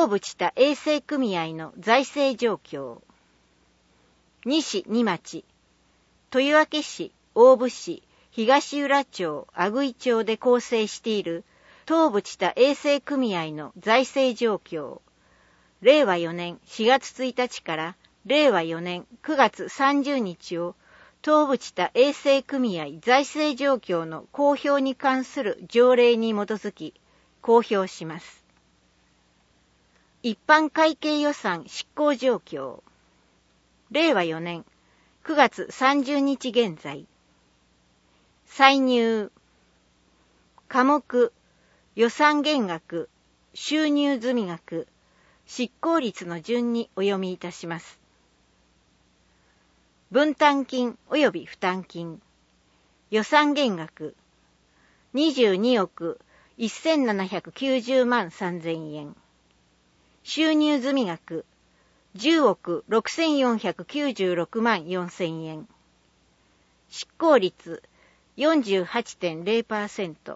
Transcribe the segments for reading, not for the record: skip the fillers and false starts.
東部知多衛生組合の財政状況。2市2町、豊明市、大府市、東浦町、阿久井町で構成している東部知多衛生組合の財政状況。令和4年4月1日から令和4年9月30日を東部知多衛生組合財政状況の公表に関する条例に基づき公表します。一般会計予算執行状況。令和4年9月30日現在。歳入。科目、予算減額、収入済額、執行率の順にお読みいたします。分担金及び負担金。予算減額。22億1790万3000円。収入済額。10億6496万4000円。執行率 48.0%。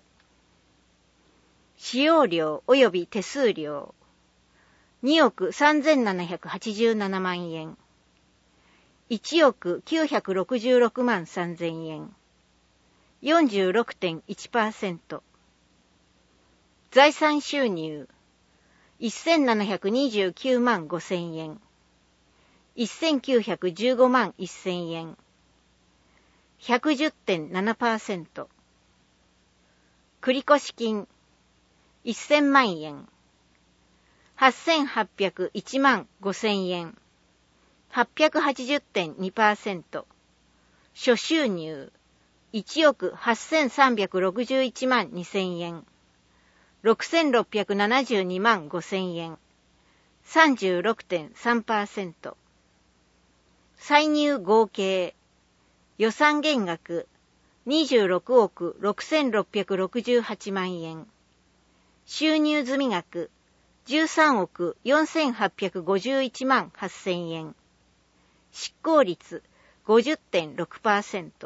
使用料及び手数料。2億3787万円。1億966万3000円。46.1%。財産収入。1729万5000円。1915万1000円。110.7%。繰越金。1000万円。8801万5000円。880.2%。諸収入。1億8361万2000円。6672万5000円。36.3%。歳入合計。予算減額。26億6668万円。収入済額。13億4851万8000円。執行率 50.6%。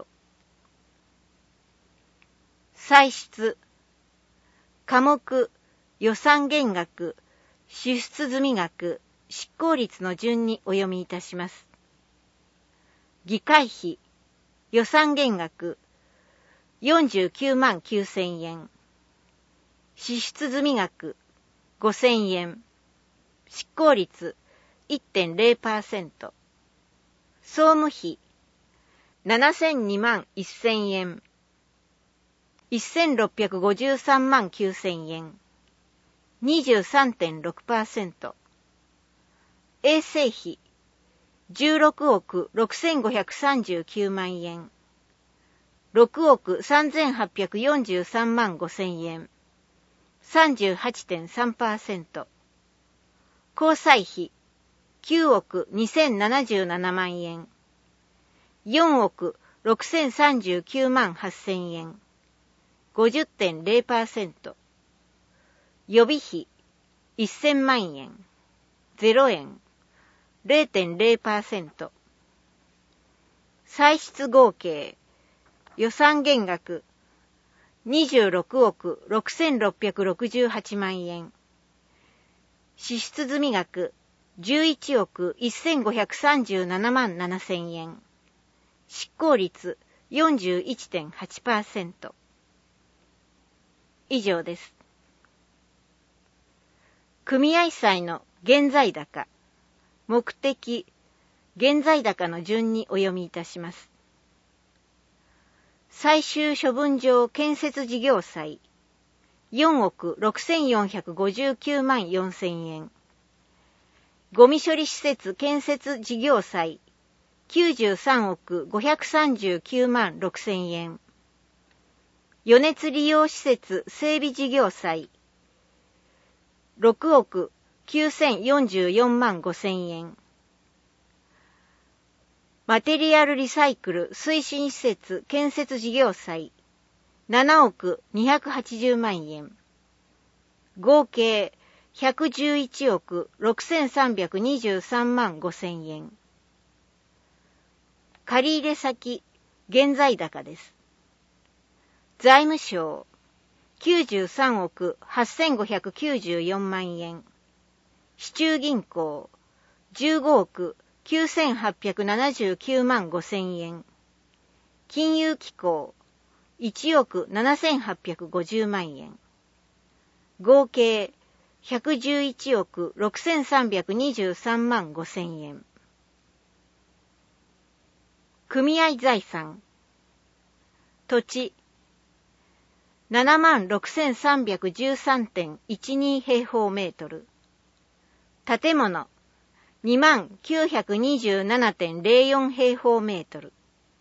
歳出。科目、予算減額、支出済額、執行率の順にお読みいたします。議会費、予算減額、49万9000円。支出済額、5000円。執行率 1.0%。総務費、7002万1000円。1653万9000円。23.6%。衛生費、16億6539万円。6億3843万5000円。38.3%。交際費、9億2077万円。4億6039万8000円。50.0%。予備費、1000万円。0円。0.0%。歳出合計。予算減額。26億6668万円。支出済額。11億1537万7000円。執行率 41.8%。以上です。組合債の現在高、目的、現在高の順にお読みいたします。最終処分場建設事業債、4億6459万4000円。ゴミ処理施設建設事業債、93億539万6000円。余熱利用施設整備事業債、6億9044万5000円。マテリアルリサイクル推進施設建設事業債、7億280万円。合計111億6323万5000円。借入先、現在高です。財務省、93億8594万円。 市中銀行15億9879万5000円。金融機構1億7850万円。合計111億6323万5000円。組合財産。土地 76,313.12 平方メートル。建物 2927.04 平方メートル。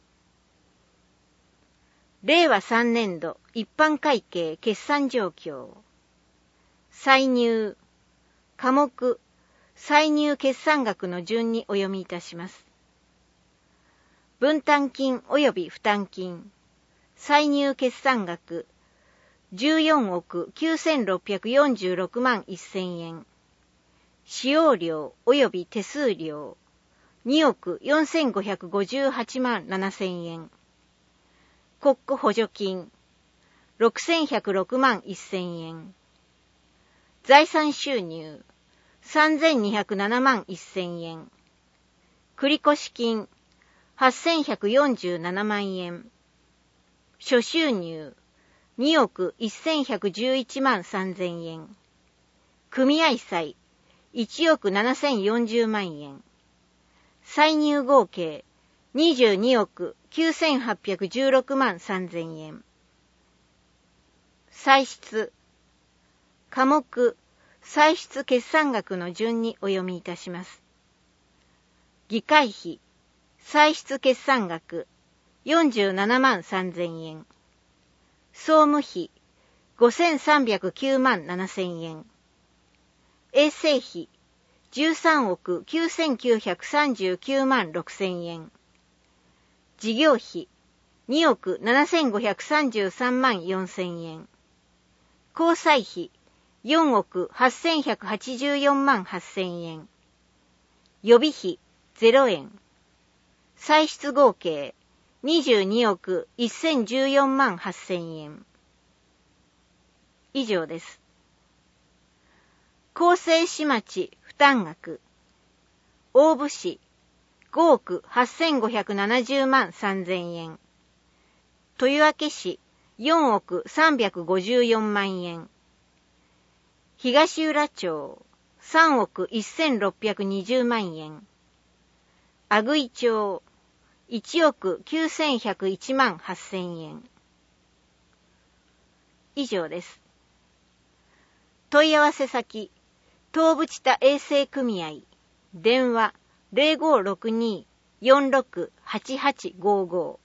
令和3年度一般会計決算状況。歳入。科目、歳入決算額の順にお読みいたします。分担金及び負担金。歳入決算額14億9646万1000円。使用料及び手数料2億4558万7000円。国庫補助金6106万1000円。財産収入3207万1000円。繰越金8147万円。諸収入2億1111万3000円。組合債1億7040万円。歳入合計22億9816万3000円。歳出。科目、歳出決算額の順にお読みいたします。議会費、歳出決算額47万3000円。総務費5309万7000円。衛生費13億9939万6000円。事業費2億7533万4000円。交際費4億8184万8000円。予備費0円。歳出合計22億1014万8000円。以上です。広西市町負担額。大府市5億8570万3000円。豊明市4億354万円。東浦町3億1620万円。阿久井町1億9101万8000円。以上です。問い合わせ先、東部知多衛生組合、電話 0562-468855